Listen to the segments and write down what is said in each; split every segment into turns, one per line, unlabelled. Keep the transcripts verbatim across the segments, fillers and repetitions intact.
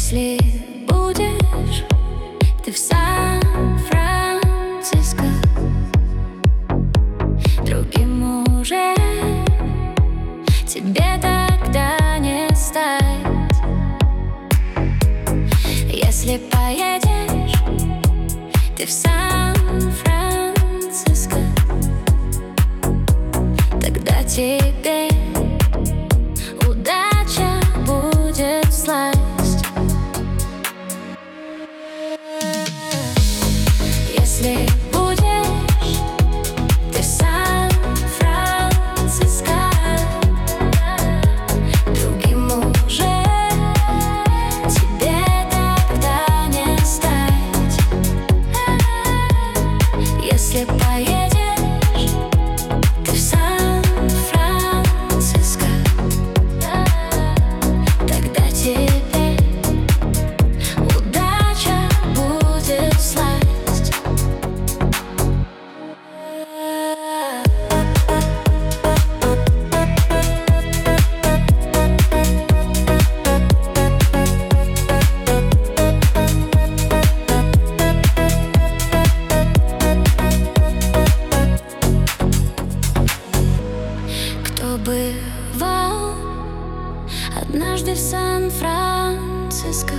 Если будешь ты в Сан-Франциско, другим уже тебе тогда не стать. Если поедешь ты в Сан-Франциско, тогда тебе удача будет всласть. Если будешь ты в Сан-Франциско, другим уже тебе тогда не стать. Если поедешь ты в Сан-Франциско, тогда тебе удача будет всласть. Кто бывал однажды в Сан-Франциско,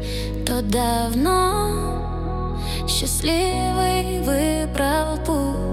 тот давно счастливый выбрал путь.